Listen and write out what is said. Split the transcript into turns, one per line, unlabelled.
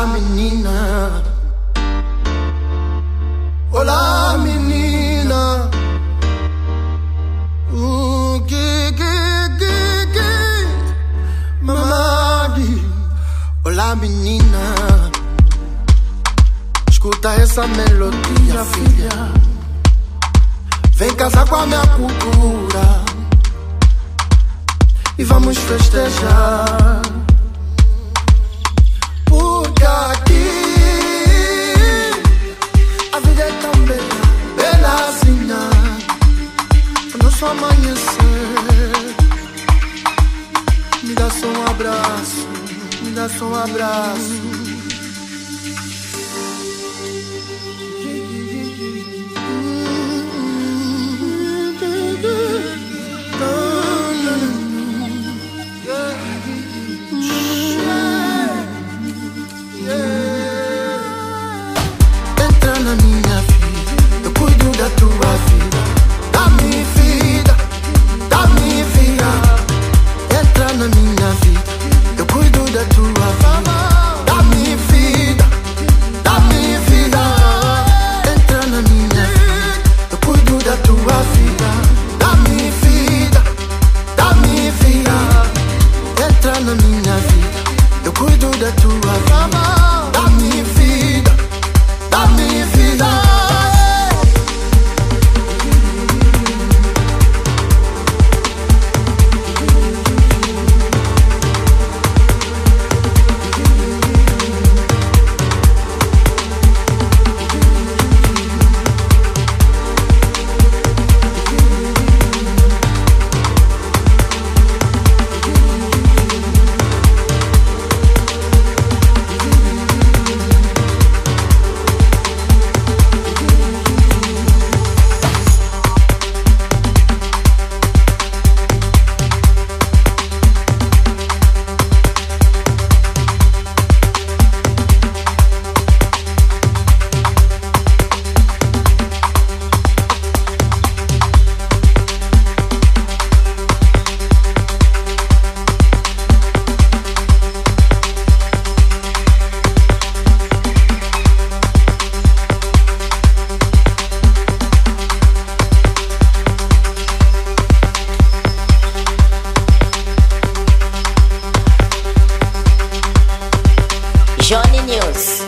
menina. Olá, menina. Mamadi. Olá, menina. Escuta essa melodia, filha. Vem casar com a minha cultura e vamos festejar. Porque aqui a vida é tão bela, belazinha. O nosso amanhecer. Me dá só um abraço, me dá só um abraço. Entra na minha vida, eu cuido da tua vida, da minha vida, da minha vida. Entra na minha vida, eu cuido da tua vida, da minha vida, da minha vida. Entra na minha vida, eu cuido da tua vida, da minha vida, da minha vida. Entra na minha vida, eu cuido da tua vida, da minha vida, da minha vida.
Johnny News.